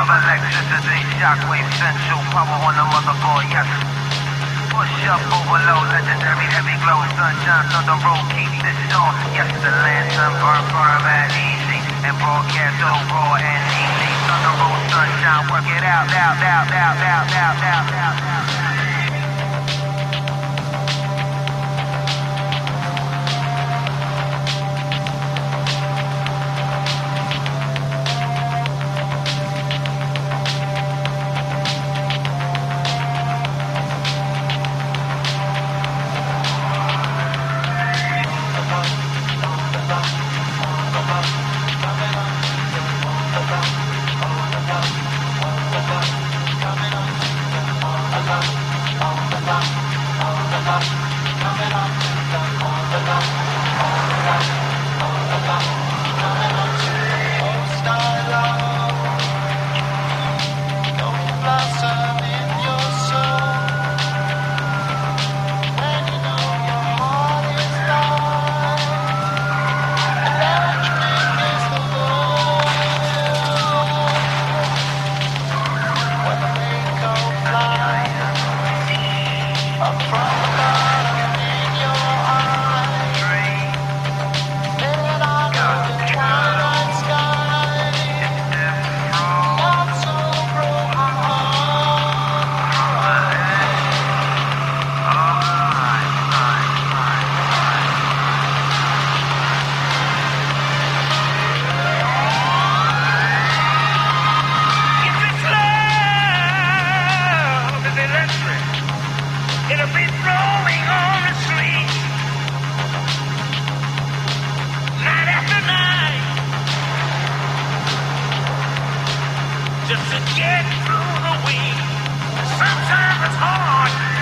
of electricity, shockwave central, power on the motherboard, yes. Push up, overload, legendary heavy glow, sunshine, thunder roll, keep this on. Yes, the lantern burn that easy, and broadcast so raw and easy. Thunder roll, sunshine, work it out. Just to get through the week. Sometimes it's hard.